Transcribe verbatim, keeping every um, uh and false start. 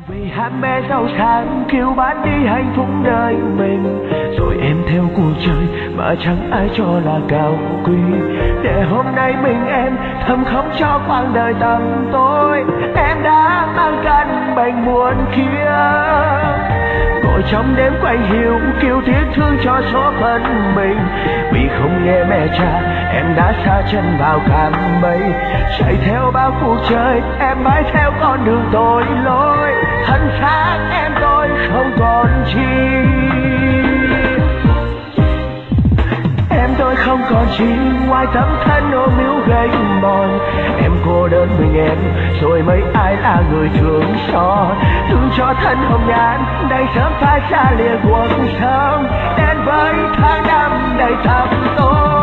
vì ham mê giàu sang kêu bán đi hạnh phúc đời mình, rồi em theo cuộc chơi mà chẳng ai cho là cao quý, để hôm nay mình em thầm khóc cho quãng đời tầm tối. Em đã mang căn bệnh muôn kia, ngồi trong đêm quạnh hiu kêu tiếc thương cho số phận mình, vì không nghe mẹ cha em đã xa chân vào cạm bẫy, chạy theo bao cuộc chơi em mãi theo con đường tội lỗi, thân xác em tôi không còn chi, em tôi không còn chi ngoài tấm thân ôm yếu gánh mòn. Em cô đơn mình em rồi mấy ai là người thương xót, thương cho thân hồng nhan đầy sớm phải xa lìa cuộc sống, đến với tháng năm đầy tăm tối.